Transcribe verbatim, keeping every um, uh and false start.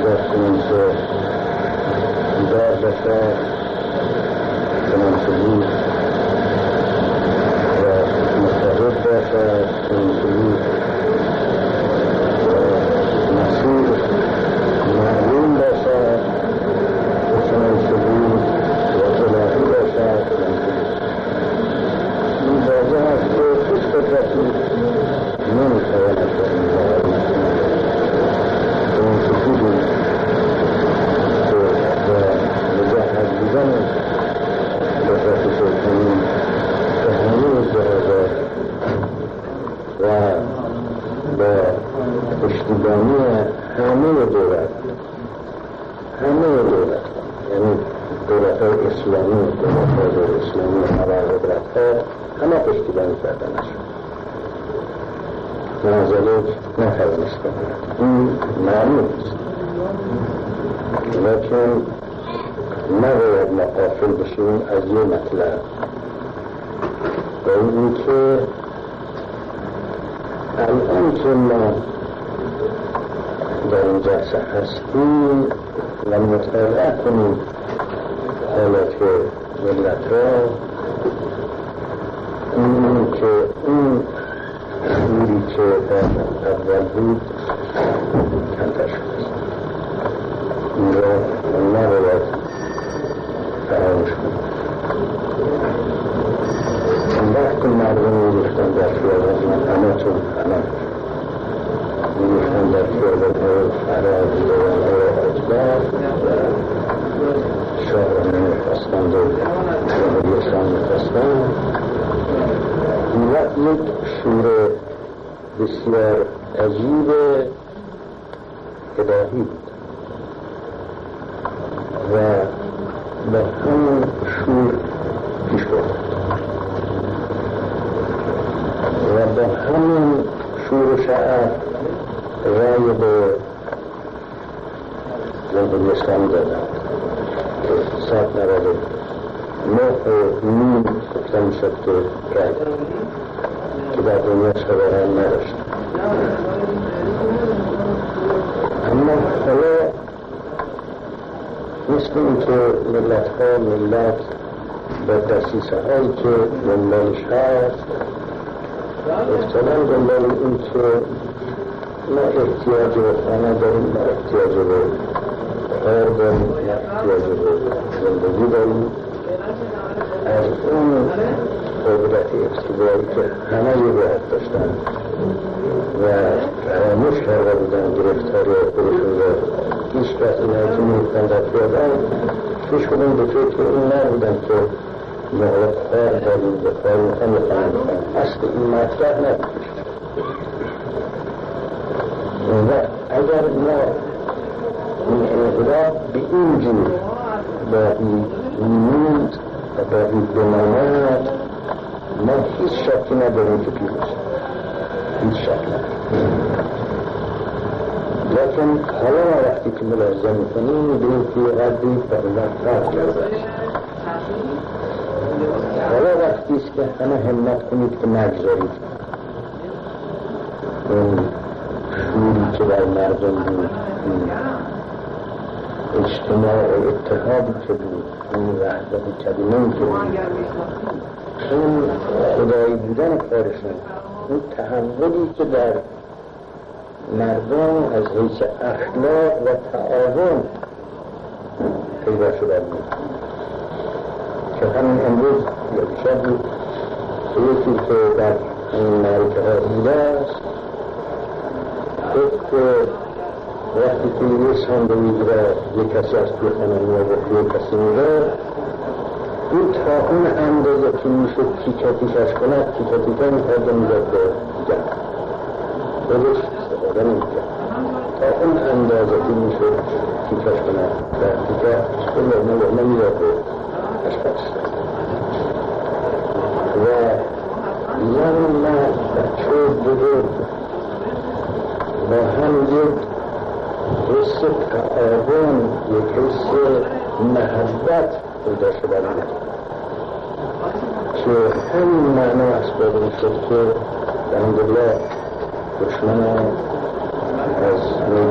داشتیم که بیدار بشه چنانچه بود و متحد باشه چنانچه بود و مسیر معلوم باشه چنانچه بود و الهی باشه چنانچه بود. این واضح است که هیچ قدرتی نمیتواند به این واقع چنانچه بودیم که مجهز بودن قدرت سلطانی به همه جهازات و با پشتیبانی همه دولت همه دولت یعنی دولت های اسلامی دولت های اسلامی و قدرت ها همه پشتیبانی کردن شد منازله نتوانست کنند. این معنی است لیکن نباید ما غافل بشیم از یه مطلب و این که الان که ما در این جلسه هستیم و مطالعه کنیم حالات ملت را این که اون شعوری که در اول بود کمتر شده است. این را نباید فراموش کنیم. وقتی مردم می‌ریختن در خیابان همه چون همه می‌ریختن در خیابان‌های فراد خیابان‌های اجبار و شاه را نمی‌خواستند و جمهوری اسلامی می‌خواستند. این وقت یک شور بسیار عجیب الهی بود و با همون شور پیش برد و با همون شور و شعف رای به جمهوری اسلامی دادن که ساعت نراده نه و نیم گفتن شد که رای که در دنیا شباهان نداشت. اما حالا مثل این که ملت ها ملت با دسیسه هایی که دنبالش هست افتادن دنبال این که ما احتیاج به خانه داریم، ما احتیاج به کار داریم، ما احتیاج به زندگی داریم. از اون قدرت ابتدایی که همه یه باید داشتن و فراموش کرده بودن گرفتاری خودشون را هیچ کس اینهایی که می‌ریختن در خیابان هیچ کدوم به فکر این نبودن که ما حالا کار داریم به کار می‌خوام یا کار می‌خوام. اصل این مطرح نبود. و اگر ما این انقلاب به این جور باقی می‌موند و باقی بماند ما هیچ شکی نداریم که پیروز هیچ شک نداریم. لیکن حالا وقتی که ملاحظه میکنیم میبینیم که قدری فرمت فرق کرده. حالا وقتی است که همه همت کنید که نگذارید اون شوری که در مردم بود، اجتماع و اتحادی که بود، این وحدت کلمه‌ای که بود، اون خدایی بودن کارشون، اون تحولی که در مردم از حیث اخلاق و تعاون پیدا شده بود که همین امروز یا دیشب بود که یکی که در این معرکه ها بوده است گفت که وقتی که یه ساندویچ را یک کسی از توی خانه می‌آورد یک کسی می‌رفت این تا اون اندازه که میشد تیکه تیکش کند تیکه تیکه می‌خورد و می‌داد به دیگر خودش استفاده نمی‌کرد. تا اون اندازه که میشد تیکش کند و تیکه کل لقمه لقمه می‌داد به اشخاص و زن مرد بچه بزرگ با هم یک حس تعاون یک حس محبت پیدا شده بود که همین معنا اسباب این شد که الحمدلله دشمن از